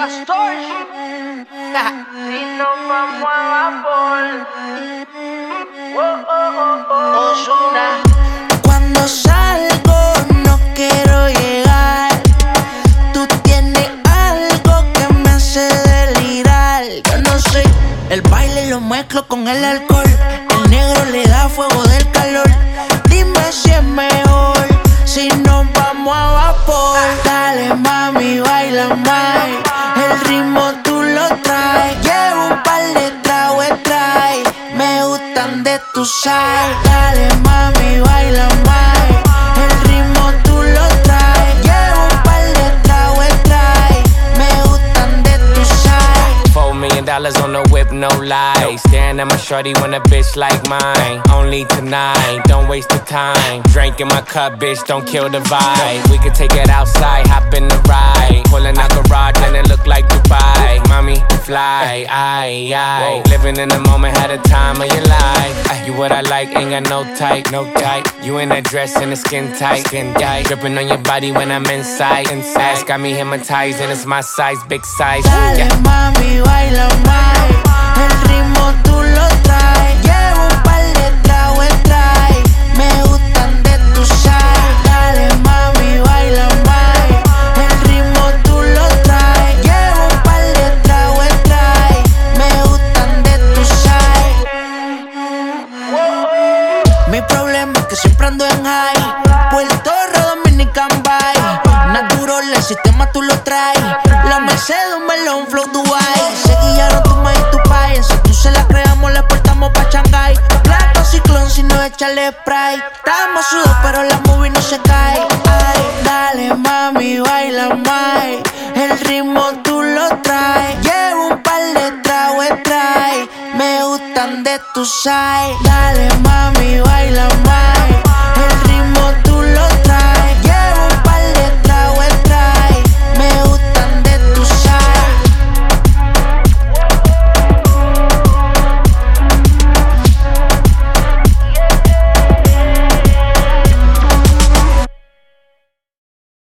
Pastor. Si nos vamos a vapor. Ozuna. Cuando salgo no quiero llegar. Tú tienes algo que me hace delirar. Yo no sé, el baile lo mezclo con el alcohol. El negro le da fuego del calor. Dime si es mejor si nos vamos a vapor. Dale mami, baila más. El ritmo tú lo traes. Llevo un par de tragos trae. Me gustan de tu side. Dale mami, baila más. El ritmo tú lo traes. Llevo un par de tragos trae. Me gustan de tu side. $4 million on the whip, no lies. Staring at my shorty when a bitch like mine. Only tonight, don't waste the time. Drink in my cup, bitch, don't kill the vibe. We could take it outside, hop in the ride. Pulling out garage and it look like Dubai. Mommy, fly, aye. Living in the moment, had a time of your life. You what I like, ain't got no type, no type. You in that dress and the skin tight, dripping on your body when I'm inside. Ass got me hypnotized and it's my size, big size. Dale mami, baila más. El ritmo tú lo traes. Llevo un par de tragos trae. Me gustan de tu side. Dale mami, baila más. El ritmo tú lo traes. Llevo un par de tragos trae. Me gustan de tu side. Mi problema es que siempre ando en high. Puerto Dominican Bay. Natural, el sistema tú lo traes. La Mercedes, un melón, flow Dubai. Se guiaron tu ma y tu pai. Si tú se la creamos, le portamos pa' Shanghai. Plato ciclón, si no echarle spray. Estamos sudados, pero la movie no se cae. Ay, dale mami, baila más. El ritmo tú lo traes. Llevo un par de tragos trae. Me gustan de tu side. Dale mami, baila más.